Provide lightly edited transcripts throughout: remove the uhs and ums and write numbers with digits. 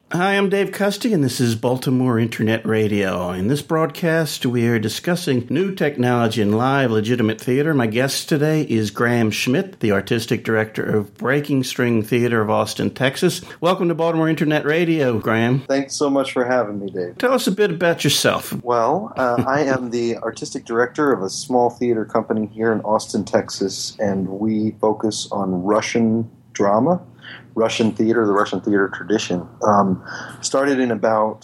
Hi, I'm Dave Custy, and this is Baltimore Internet Radio. In this broadcast, we are discussing new technology in live, legitimate theater. My guest today is Graham Schmidt, the artistic director of Breaking String Theater of Austin, Texas. Welcome to Baltimore Internet Radio, Graham. Thanks so much for having me, Dave. Tell us a bit about yourself. Well, I am the artistic director of a small theater company here in Austin, Texas, and we focus on Russian drama. Russian theater, the Russian theater tradition. Started in about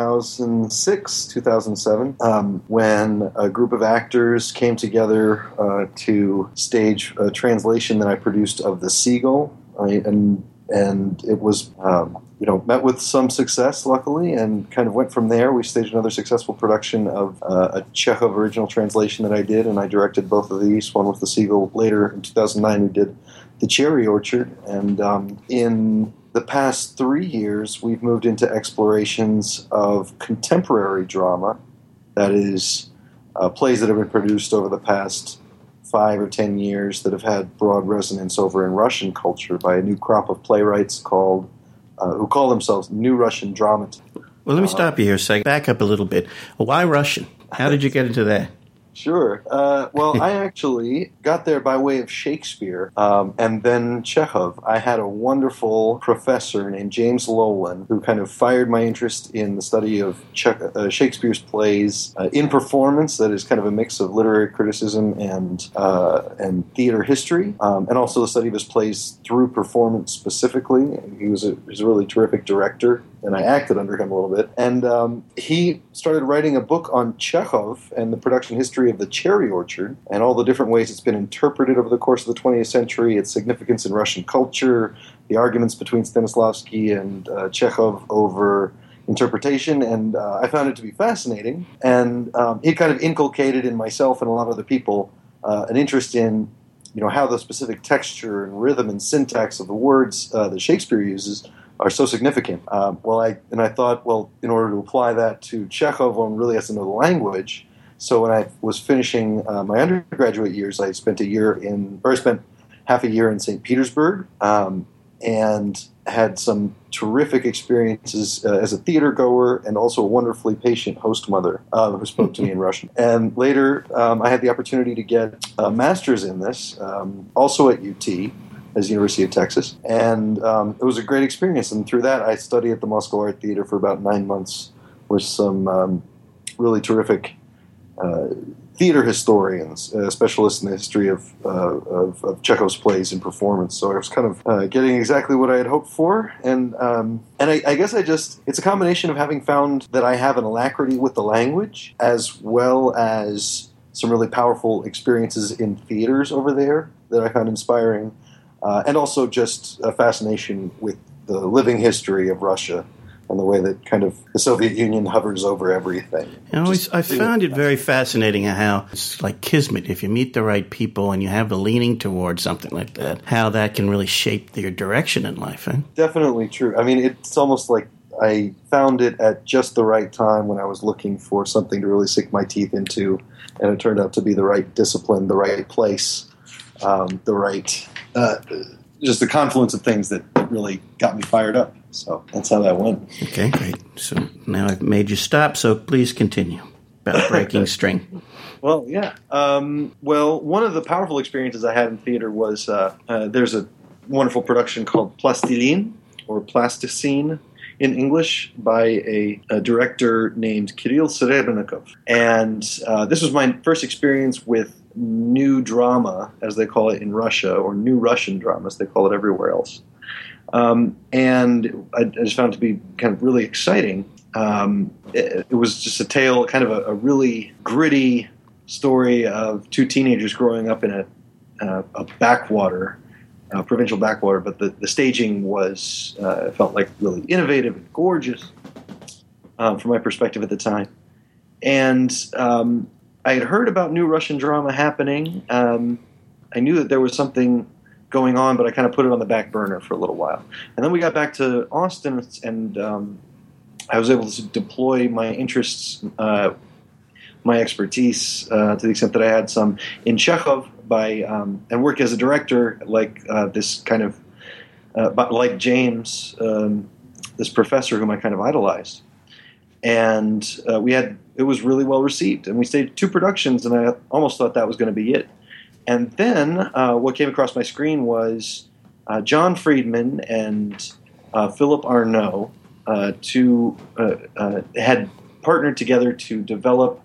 2006, 2007, when a group of actors came together to stage a translation that I produced of The Seagull, and it was met with some success, luckily, and kind of went from there. We staged another successful production of a Chekhov original translation that I did, and I directed both of these. One with The Seagull. Later in 2009, we did The Cherry Orchard, and in the past 3 years, we've moved into explorations of contemporary drama, that is, plays that have been produced over the past 5 or 10 years that have had broad resonance over in Russian culture by a new crop of playwrights who call themselves New Russian Dramatists. Well, let me stop you here a second. Back up a little bit. Why Russian? How did you get into that? Sure. Well, I actually got there by way of Shakespeare and then Chekhov. I had a wonderful professor named James Lowland who kind of fired my interest in the study of Shakespeare's plays in performance, that is kind of a mix of literary criticism and theater history, and also the study of his plays through performance specifically. He was a really terrific director, and I acted under him a little bit. And he started writing a book on Chekhov and the production history of The Cherry Orchard and all the different ways it's been interpreted over the course of the 20th century, its significance in Russian culture, the arguments between Stanislavski and Chekhov over interpretation, and I found it to be fascinating. And he kind of inculcated in myself and a lot of other people an interest in how the specific texture and rhythm and syntax of the words that Shakespeare uses are so significant. I thought, well, in order to apply that to Chekhov, one really has to know the language. So when I was finishing my undergraduate years, I spent half a year in St. Petersburg, and had some terrific experiences as a theater goer and also a wonderfully patient host mother who spoke to me in Russian. And later, I had the opportunity to get a master's in this, also at UT, as University of Texas. And it was a great experience. And through that, I studied at the Moscow Art Theater for about 9 months with some really terrific theater historians, specialists in the history of Chekhov's plays and performance. So I was kind of getting exactly what I had hoped for. And I guess it's a combination of having found that I have an alacrity with the language, as well as some really powerful experiences in theaters over there that I found inspiring. And also just a fascination with the living history of Russia and the way that kind of the Soviet Union hovers over everything. I found it very fascinating how it's like kismet. If you meet the right people and you have a leaning towards something like that, how that can really shape your direction in life. Definitely true. I mean, it's almost like I found it at just the right time when I was looking for something to really sink my teeth into, and it turned out to be the right discipline, the right place, just the confluence of things that really got me fired up. So that's how that went. Okay, great. So now I've made you stop, so please continue about Breaking String. Well, yeah. One of the powerful experiences I had in theater was there's a wonderful production called Plastilin, or Plasticine in English, by a director named Kirill Serebrennikov. And this was my first experience with new drama, as they call it in Russia, or new Russian drama, as they call it everywhere else. And I just found it to be kind of really exciting. It was just a tale, kind of a really gritty story of two teenagers growing up in a backwater, provincial backwater, but the staging was felt like really innovative and gorgeous from my perspective at the time. And I had heard about new Russian drama happening. I knew that there was something going on, but I kind of put it on the back burner for a little while. And then we got back to Austin, and I was able to deploy my interests, my expertise, to the extent that I had some in Chekhov, and work as a director, like this kind of, like James, this professor whom I kind of idolized. And it was really well received. And we staged 2 productions, and I almost thought that was going to be it. And then what came across my screen was John Friedman and Philip Arnault had partnered together to develop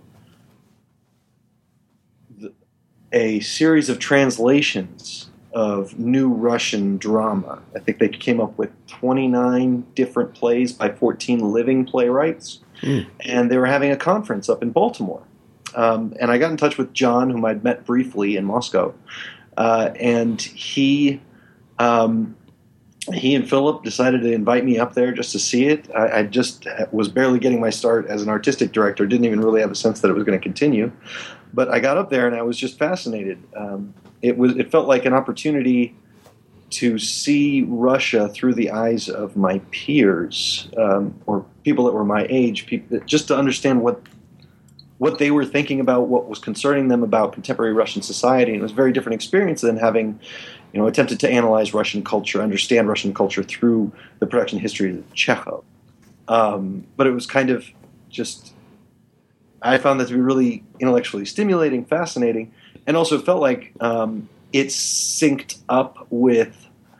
a series of translations of new Russian drama. I think they came up with 29 different plays by 14 living playwrights, and they were having a conference up in Baltimore. And I got in touch with John, whom I'd met briefly in Moscow, and he and Philip decided to invite me up there just to see it. I just was barely getting my start as an artistic director, didn't even really have a sense that it was going to continue. But I got up there and I was just fascinated. It felt like an opportunity to see Russia through the eyes of my peers, or people that were my age, just to understand what they were thinking about, what was concerning them about contemporary Russian society. And it was a very different experience than having, attempted to analyze Russian culture, understand Russian culture through the production history of Chekhov. But it was kind of just, I found that to be really intellectually stimulating, fascinating, and also felt like it synced up with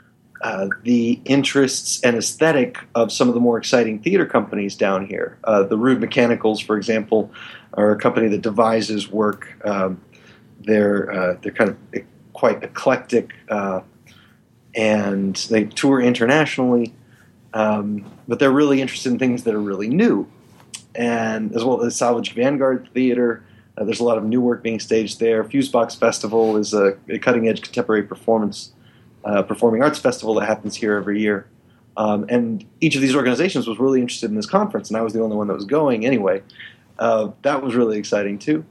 the interests and aesthetic of some of the more exciting theater companies down here. The Rude Mechanicals, for example, are a company that devises work. They're kind of quite eclectic, and they tour internationally, but they're really interested in things that are really new. And as well as Salvage Vanguard Theater, there's a lot of new work being staged there. Fusebox Festival is a cutting-edge contemporary performing arts festival that happens here every year. And each of these organizations was really interested in this conference, and I was the only one that was going anyway. That was really exciting too.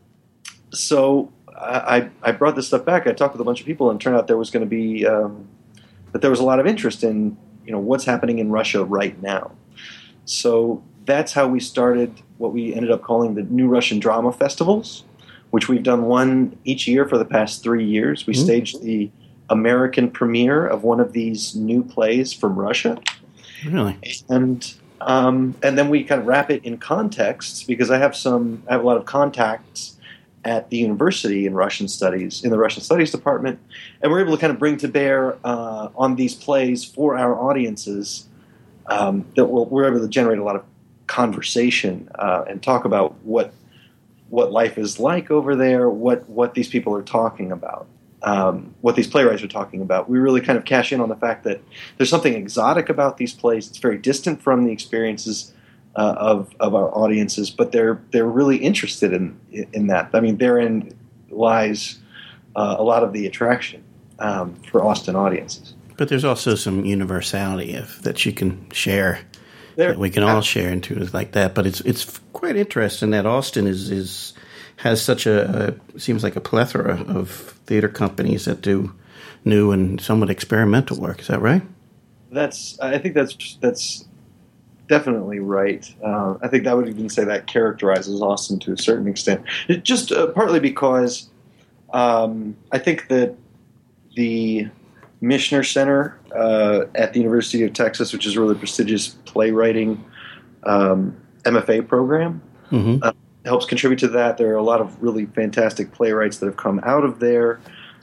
So I brought this stuff back. I talked with a bunch of people, and it turned out there was going to be that there was a lot of interest in what's happening in Russia right now. So that's how we started what we ended up calling the New Russian Drama Festivals, which we've done one each year for the past 3 years. We staged the American premiere of one of these new plays from Russia. Really? And then we kind of wrap it in context, because I have a lot of contacts at the university in the Russian Studies department, and we're able to kind of bring to bear on these plays for our audiences that we're able to generate a lot of conversation and talk about what life is like over there, what these people are talking about, what these playwrights are talking about. We really kind of cash in on the fact that there's something exotic about these plays. It's very distant from the experiences of our audiences, but they're really interested in that. I mean, therein lies a lot of the attraction for Austin audiences. But there's also some universality that you can share. That we can all share into is like that, but it's quite interesting that Austin has such seems like a plethora of theater companies that do new and somewhat experimental work. Is that right? I think that's definitely right. I think that would even say that characterizes Austin to a certain extent. Just partly because I think that the Michener Center at the University of Texas, which is a really prestigious playwriting MFA program, helps contribute to that. There are a lot of really fantastic playwrights that have come out of there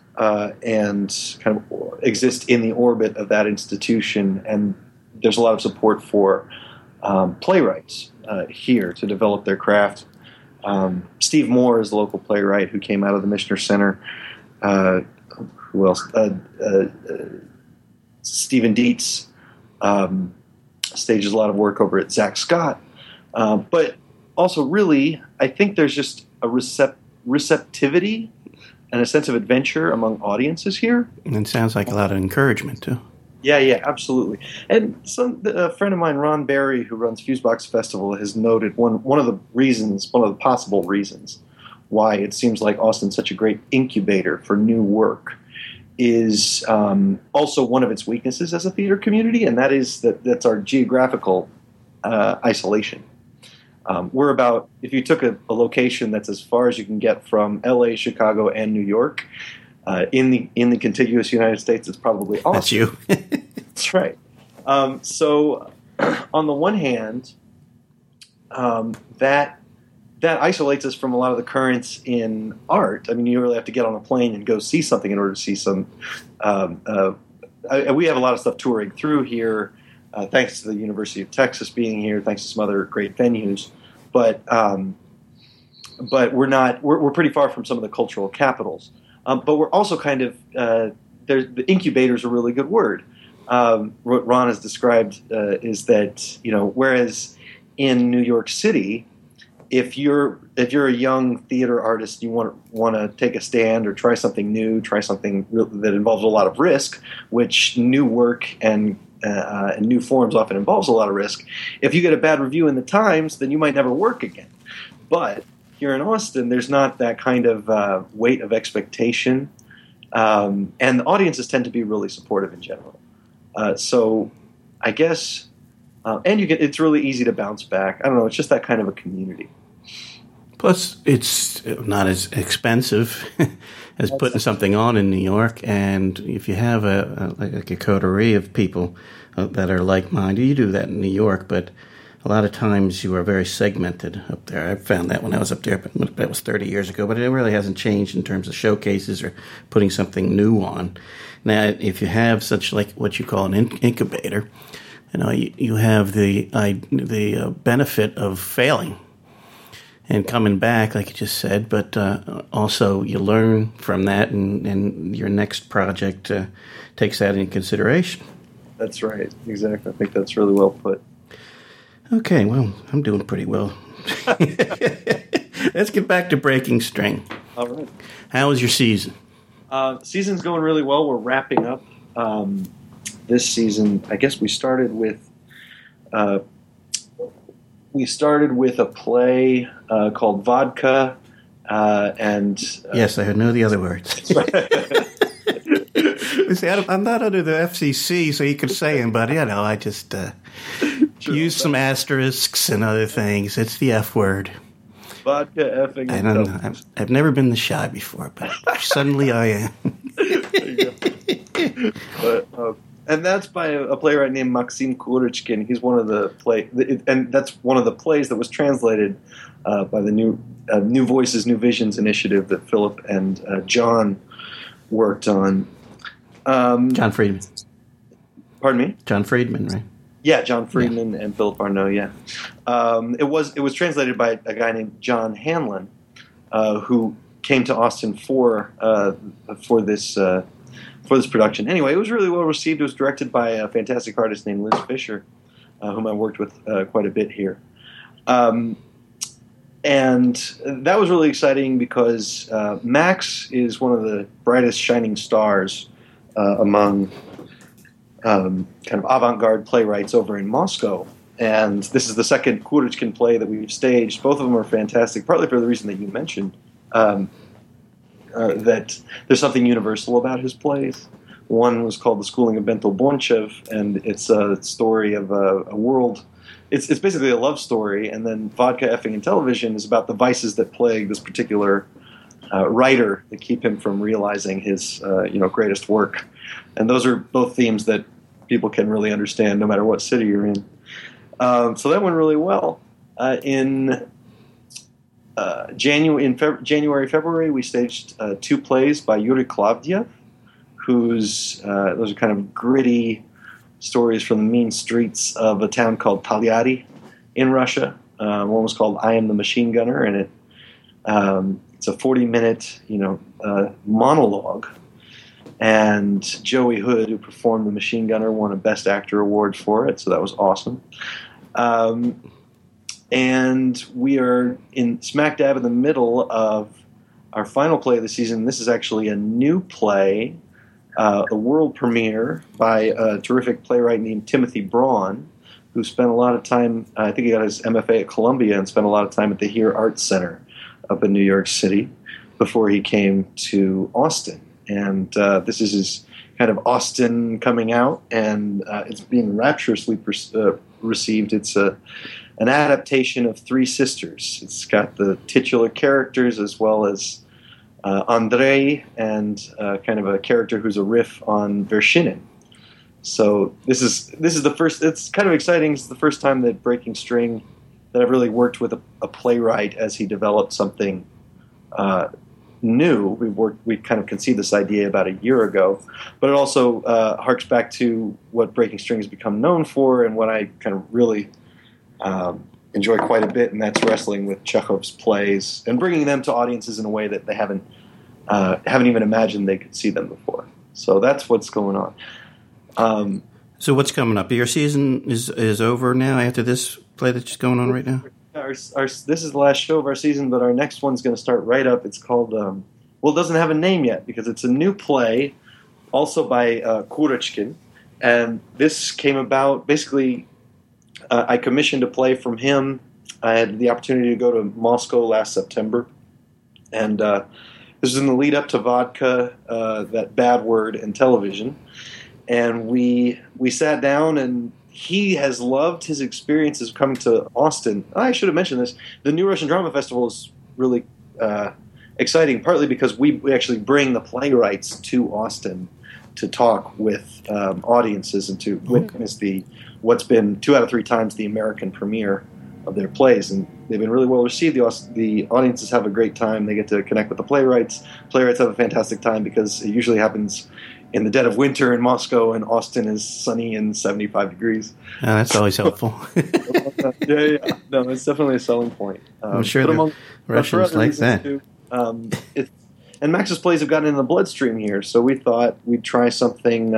and kind of exist in the orbit of that institution. And there's a lot of support for playwrights here to develop their craft. Steve Moore is the local playwright who came out of the Michener Center. Who else? Stephen Dietz stages a lot of work over at Zach Scott. But also, really, I think there's just a receptivity and a sense of adventure among audiences here. And it sounds like a lot of encouragement, too. Yeah, absolutely. And a friend of mine, Ron Berry, who runs Fusebox Festival, has noted one of the possible reasons why it seems like Austin's such a great incubator for new work is also one of its weaknesses as a theater community, and that is that's our geographical isolation. We're about, if you took a location that's as far as you can get from LA, Chicago, and New York, in the contiguous United States, it's probably Austin. That's you. That's right. So on the one hand, that isolates us from a lot of the currents in art. I mean, you really have to get on a plane and go see something in order to see some. We have a lot of stuff touring through here, thanks to the University of Texas being here, thanks to some other great venues. But we're pretty far from some of the cultural capitals. But we're also kind of the incubator is a really good word. What Ron has described is that, whereas in New York City, if you're a young theater artist, you want to take a stand or try something new, try something that involves a lot of risk, which new work and new forms often involves a lot of risk. If you get a bad review in the Times, then you might never work again. But here in Austin, there's not that kind of weight of expectation, and the audiences tend to be really supportive in general. So I guess, and it's really easy to bounce back. I don't know. It's just that kind of a community. Plus, it's not as expensive as putting something on in New York. And if you have a coterie of people that are like-minded, you do that in New York, but a lot of times you are very segmented up there. I found that when I was up there, but that was 30 years ago, but it really hasn't changed in terms of showcases or putting something new on. Now, if you have such like what you call an incubator, you have the benefit of failing and coming back, like you just said, but also you learn from that, and your next project takes that into consideration. That's right. Exactly. I think that's really well put. Okay, well, I'm doing pretty well. Let's get back to Breaking String. All right. How was your season? Season's going really well. We're wrapping up this season. I guess we started with a play called Vodka, and yes, I know the other words. See, I'm not under the FCC, so you could say them, but I just use some asterisks and other things. It's the F word. Vodka effing. I don't know. I've never been this shy before, but suddenly I am. And that's by a playwright named Maxim Kurychkin. He's one of the and that's one of the plays that was translated by the New Voices, New Visions initiative that Philip and John worked on. John Friedman. Pardon me? John Friedman, right? Yeah, John Friedman and Philip Arnaud. Yeah, it was translated by a guy named John Hanlon, who came to Austin for this production. Anyway, it was really well received. It was directed by a fantastic artist named Liz Fisher, whom I worked with quite a bit here. And that was really exciting because Max is one of the brightest shining stars among kind of avant-garde playwrights over in Moscow. And this is the second Kurychkin play that we've staged. Both of them are fantastic, partly for the reason that you mentioned, that there's something universal about his plays. One was called The Schooling of Bento Bonchev, and it's a story of a world. It's basically a love story, and then Vodka, Effing, and Television is about the vices that plague this particular writer that keep him from realizing his greatest work. And those are both themes that people can really understand no matter what city you're in. So that went really well. In January, February, we staged 2 plays by Yuri Klavdiev, those are kind of gritty stories from the mean streets of a town called Talyari in Russia. One was called I Am the Machine Gunner, and it's a 40-minute monologue. And Joey Hood, who performed the Machine Gunner, won a Best Actor award for it, so that was awesome. And we are in smack dab in the middle of our final play of the season. This is actually a new play, a world premiere by a terrific playwright named Timothy Braun, who spent a lot of time, I think he got his MFA at Columbia and spent a lot of time at the Here Arts Center up in New York City before he came to Austin. And this is his kind of Austin coming out, and it's being rapturously received. It's an adaptation of Three Sisters. It's got the titular characters as well as Andrei and kind of a character who's a riff on Vershinin. So this is the first. It's kind of exciting. It's the first time that Breaking String that I've really worked with a playwright as he developed something new. We kind of conceived this idea about a year ago, but it also harks back to what Breaking String has become known for, and what I kind of really enjoy quite a bit, and that's wrestling with Chekhov's plays and bringing them to audiences in a way that they haven't even imagined they could see them before. So that's what's going on. So what's coming up? Your season is over now after this play that's going on right now? This is the last show of our season, but our next one's going to start right up. It's called, it doesn't have a name yet because it's a new play, also by Kurochkin. And this came about, basically, I commissioned a play from him. I had the opportunity to go to Moscow last September. And this was in the lead up to Vodka, that bad word, and television. And we sat down, and he has loved his experiences coming to Austin. I should have mentioned this. The New Russian Drama Festival is really exciting, partly because we actually bring the playwrights to Austin to talk with audiences and to witness what's been 2 out of 3 times the American premiere of their plays. And they've been really well received. The audiences have a great time. They get to connect with the playwrights. Playwrights have a fantastic time because it usually happens in the dead of winter in Moscow, and Austin is sunny and 75 degrees. That's always helpful. Yeah. No, it's definitely a selling point. I'm sure the Russians like that. Too, and Max's plays have gotten in the bloodstream here, so we thought we'd try something.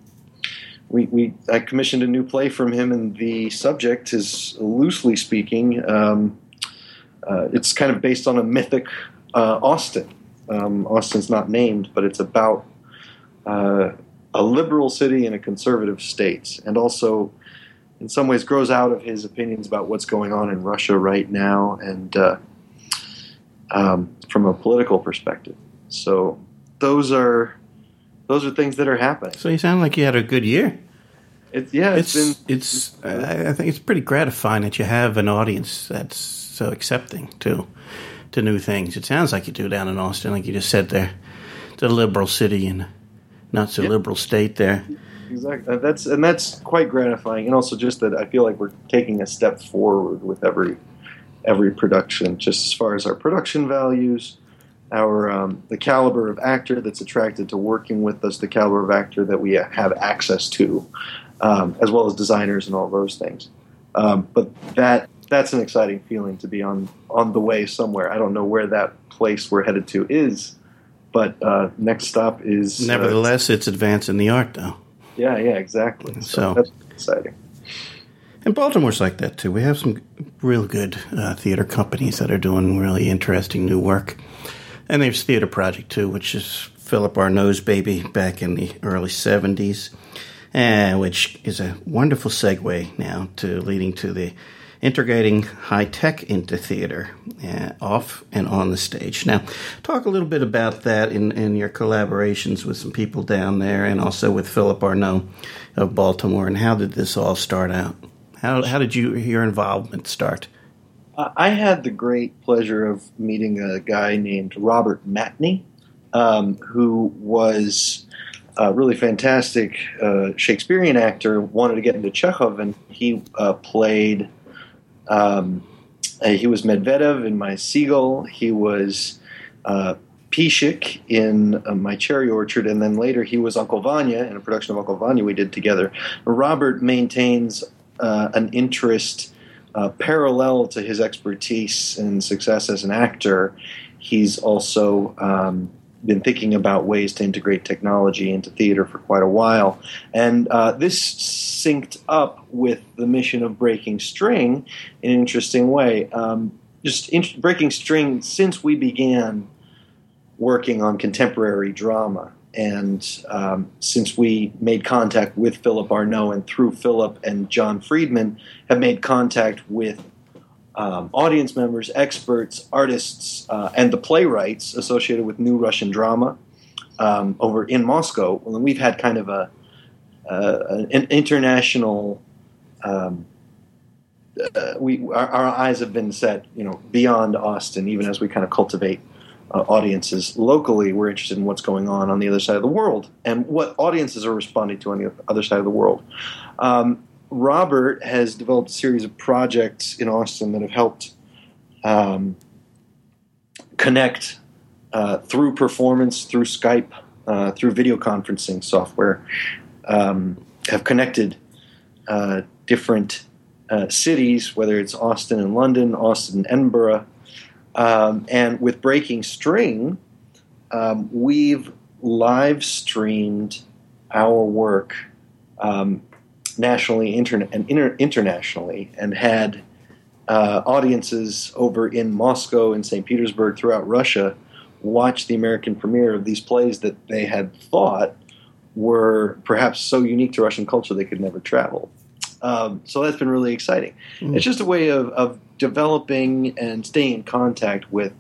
I commissioned a new play from him, and the subject is, loosely speaking, it's kind of based on a mythic Austin. Austin's not named, but it's about a liberal city in a conservative state, and also in some ways grows out of his opinions about what's going on in Russia right now, and from a political perspective. So those are things that are happening. So you sound like you had a good year. I think it's pretty gratifying that you have an audience that's so accepting to new things. It sounds like you do down in Austin, like you just said there. It's a liberal city and not so liberal state there. Exactly. That's quite gratifying, and also just that I feel like we're taking a step forward with every production, just as far as our production values, our the caliber of actor that's attracted to working with us, the caliber of actor that we have access to, as well as designers and all those things. But that's an exciting feeling to be on the way somewhere. I don't know where that place we're headed to is, but next stop is... Nevertheless, it's advancing the art, though. Yeah, exactly. So that's exciting. And Baltimore's like that, too. We have some real good theater companies that are doing really interesting new work. And there's Theater Project, too, which is Philip Arnaud's baby back in the early 70s, which is a wonderful segue now to leading to the integrating high-tech into theater, off and on the stage. Now, talk a little bit about that in your collaborations with some people down there and also with Philip Arnaud of Baltimore, and how did this all start out? How did your involvement start? I had the great pleasure of meeting a guy named Robert Matney, who was a really fantastic Shakespearean actor, wanted to get into Chekhov, and he played... he was Medvedev in My Seagull. He was Pishik in My Cherry Orchard, and then later he was Uncle Vanya in a production of Uncle Vanya we did together. Robert maintains an interest parallel to his expertise and success as an actor. He's also been thinking about ways to integrate technology into theater for quite a while. And this synced up with the mission of Breaking String in an interesting way. Breaking String, since we began working on contemporary drama, and since we made contact with Philip Arnaud, and through Philip and John Friedman have made contact with audience members, experts, artists, and the playwrights associated with New Russian Drama over in Moscow. Well, we've had kind of an international. Our eyes have been set, beyond Austin, even as we kind of cultivate audiences. Locally, we're interested in what's going on the other side of the world and what audiences are responding to on the other side of the world. Robert has developed a series of projects in Austin that have helped connect through performance, through Skype, through video conferencing software, have connected different cities, whether it's Austin and London, Austin and Edinburgh. And with Breaking String, we've live streamed our work nationally and internationally, and had audiences over in Moscow and St. Petersburg throughout Russia watch the American premiere of these plays that they had thought were perhaps so unique to Russian culture they could never travel. So that's been really exciting. It's just a way of developing and staying in contact with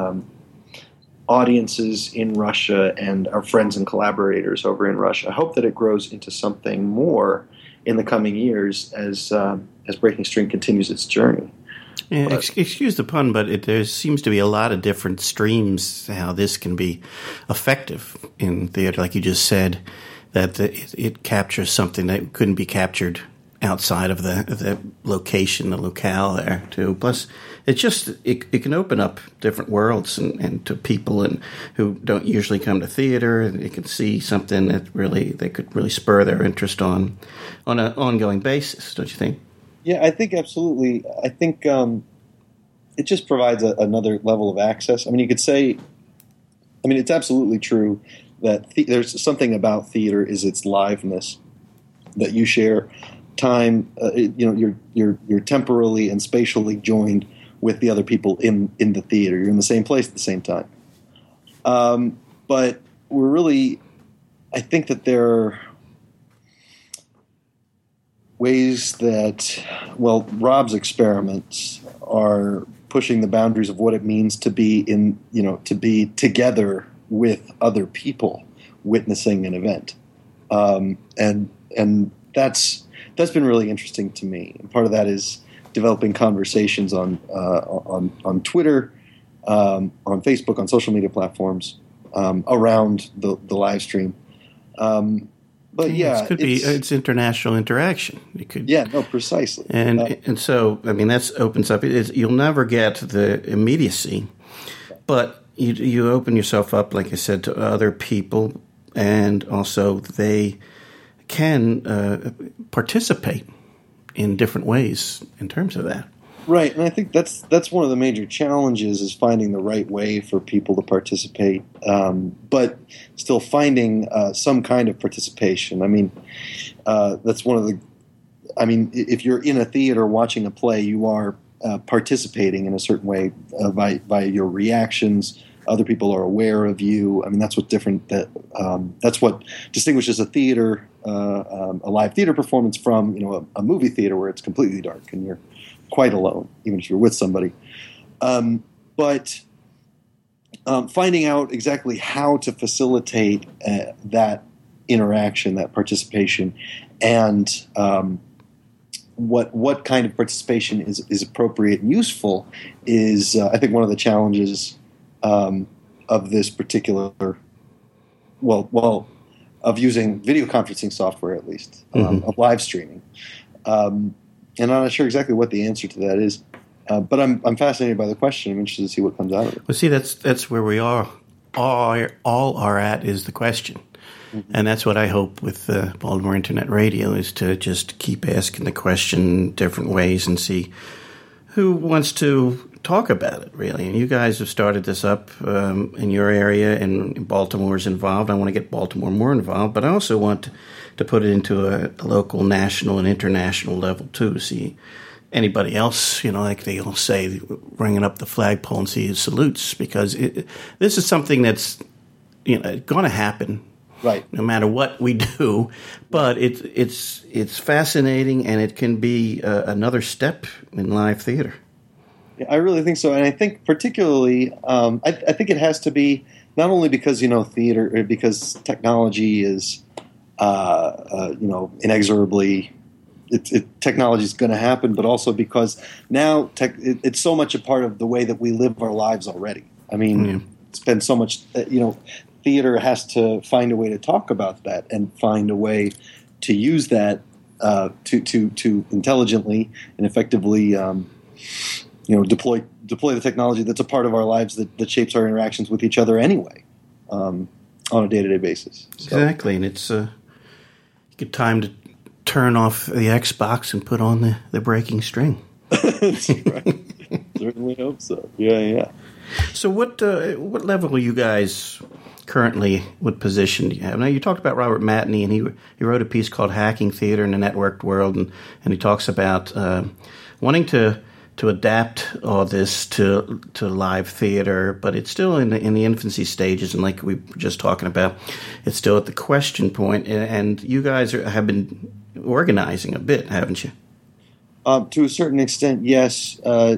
audiences in Russia and our friends and collaborators over in Russia. I hope that it grows into something more in the coming years as Breaking String continues its journey. Yeah, excuse the pun, but there seems to be a lot of different streams how this can be effective in theater. Like you just said, that it captures something that couldn't be captured outside of the location, the locale there too. Plus, it can open up different worlds and to people who don't usually come to theater, and they can see something that they could really spur their interest on an ongoing basis. Don't you think? Yeah, I think absolutely. I think it just provides another level of access. I mean, you could say, it's absolutely true that there's something about theater is its liveness, that you share time. You're temporally and spatially joined with the other people in the theater. You're in the same place at the same time. But we're really, I think that there are ways that, Rob's experiments are pushing the boundaries of what it means to be to be together with other people witnessing an event, and that's been really interesting to me. And part of that is developing conversations on Twitter, on Facebook, on social media platforms around the live stream. But yeah, it's international interaction. It could, precisely. And so that opens up. You'll never get the immediacy, but you open yourself up, like I said, to other people, and also they can participate in different ways in terms of that. Right, and I think that's one of the major challenges is finding the right way for people to participate, but still finding some kind of participation. That's one of the. If you're in a theater watching a play, you are participating in a certain way by your reactions. Other people are aware of you. That's what's different. That's what distinguishes a theater, a live theater performance from a movie theater where it's completely dark and you're quite alone, even if you're with somebody. But finding out exactly how to facilitate that interaction, that participation, and what kind of participation is appropriate and useful is, I think, one of the challenges of this particular, of using video conferencing software, at least, of live streaming. And I'm not sure exactly what the answer to that is, but I'm fascinated by the question. I'm interested to see what comes out of it. Well, see, that's where we are. All are at is the question. Mm-hmm. And that's what I hope with Baltimore Internet Radio is to just keep asking the question different ways and see who wants to talk about it, really. And you guys have started this up in your area, and Baltimore's involved. I want to get Baltimore more involved, but I also want to put it into a local, national, and international level, too. See anybody else, like they'll say, bringing up the flagpole and see his salutes, because this is something that's going to happen. Right. No matter what we do, but it's fascinating, and it can be another step in live theater. Yeah, I really think so, and I think particularly, I think it has to be not only because theater, because technology is, inexorably, technology is going to happen, but also because now it's so much a part of the way that we live our lives already. spend so much. Theater has to find a way to talk about that and find a way to use that to intelligently and effectively, deploy the technology that's a part of our lives that shapes our interactions with each other anyway, on a day-to-day basis. So. Exactly, and it's a good time to turn off the Xbox and put on the breaking string. That's right. Certainly hope so. Yeah. So what level are you guys currently, what position do you have? Now, you talked about Robert Matney, and he wrote a piece called Hacking Theater in the Networked World, and he talks about wanting to adapt all this to live theater, but it's still in the infancy stages, and like we were just talking about, it's still at the question point, and you guys have been organizing a bit, haven't you? To a certain extent, yes.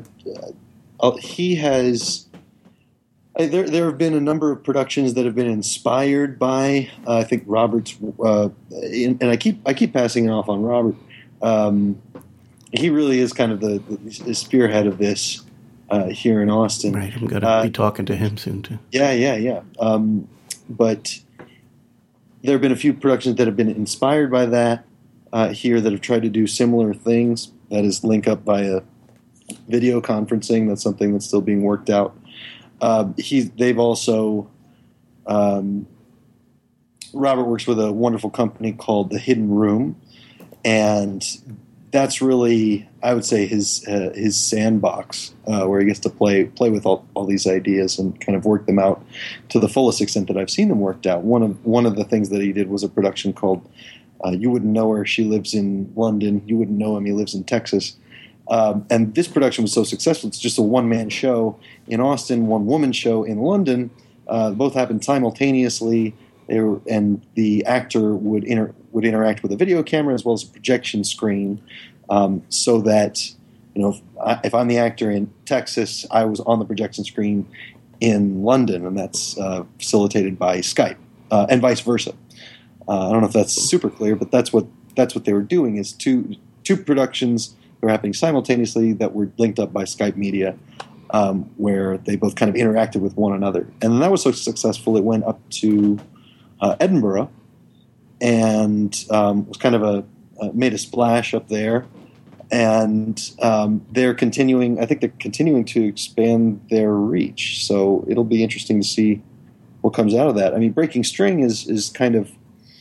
He has... There have been a number of productions that have been inspired by I think Robert's, and I keep passing it off on Robert. He really is kind of the spearhead of this here in Austin. Right, I'm going to be talking to him soon too. Yeah. But there have been a few productions that have been inspired by that here that have tried to do similar things. That is, link up via video conferencing. That's something that's still being worked out. They've also, Robert works with a wonderful company called The Hidden Room, and that's really, I would say, his sandbox, where he gets to play with all these ideas and kind of work them out to the fullest extent that I've seen them worked out. One of the things that he did was a production called You Wouldn't Know Her, She Lives in London. You Wouldn't Know Him, He Lives in Texas. And this production was so successful. It's just a one-man show in Austin, one-woman show in London. Both happened simultaneously, and the actor would interact with a video camera as well as a projection screen, so that if I'm the actor in Texas, I was on the projection screen in London, and that's facilitated by Skype, and vice versa. I don't know if that's super clear, but that's what they were doing, is two productions were happening simultaneously that were linked up by Skype media, where they both kind of interacted with one another. And that was so successful, it went up to Edinburgh, and was kind of made a splash up there. And they're continuing to expand their reach. So it'll be interesting to see what comes out of that. I mean, Breaking String is kind of...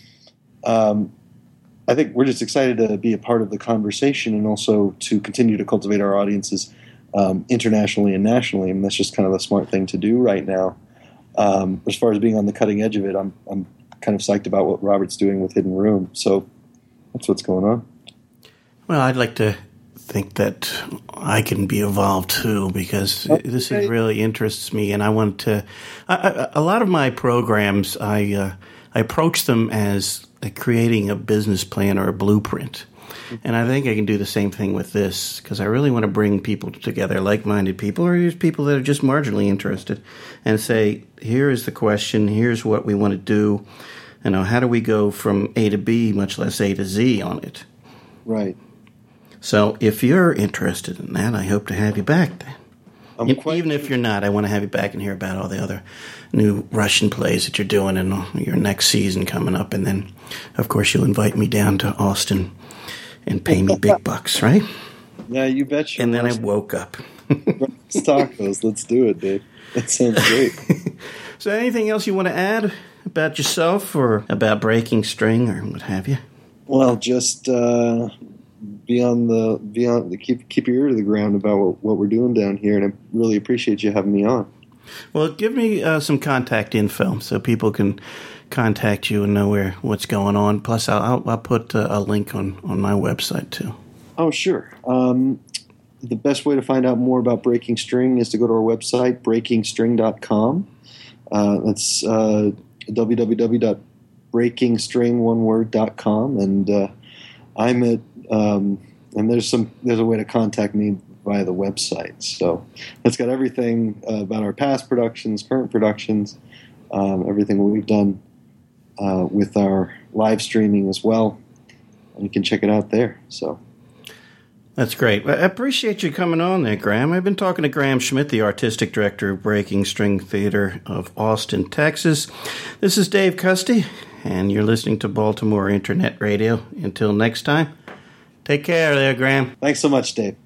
I think we're just excited to be a part of the conversation and also to continue to cultivate our audiences internationally and nationally. I mean, that's just kind of a smart thing to do right now. As far as being on the cutting edge of it, I'm kind of psyched about what Robert's doing with Hidden Room. So that's what's going on. Well, I'd like to think that I can be involved too, because this really interests me, and I want to. A lot of my programs, I approach them as creating a business plan or a blueprint. And I think I can do the same thing with this, because I really want to bring people together, like-minded people, or just people that are just marginally interested, and say, here is the question, here's what we want to do, how do we go from A to B, much less A to Z on it. Right. So if you're interested in that, I hope to have you back then. Even if you're not, I want to have you back and hear about all the other new Russian plays that you're doing in your next season coming up. And then, of course, you'll invite me down to Austin and pay me big bucks, right? Yeah, you betcha. And then I woke up. Let's talk those. Let's do it, dude. That sounds great. So anything else you want to add about yourself or about Breaking String or what have you? Well, just... keep your ear to the ground about what we're doing down here, and I really appreciate you having me on. Well, give me some contact info so people can contact you and know what's going on. Plus, I'll put a link on my website too. Oh, sure. The best way to find out more about Breaking String is to go to our website, breakingstring.com. That's www.breakingstring.com, and I'm at and there's a way to contact me via the website. So it's got everything about our past productions, current productions, everything we've done with our live streaming as well. And you can check it out there. So That's great. I appreciate you coming on there, Graham. I've been talking to Graham Schmidt, the artistic director of Breaking String Theater of Austin, Texas. This is Dave Custy, and you're listening to Baltimore Internet Radio. Until next time, take care there, Graham. Thanks so much, Dave.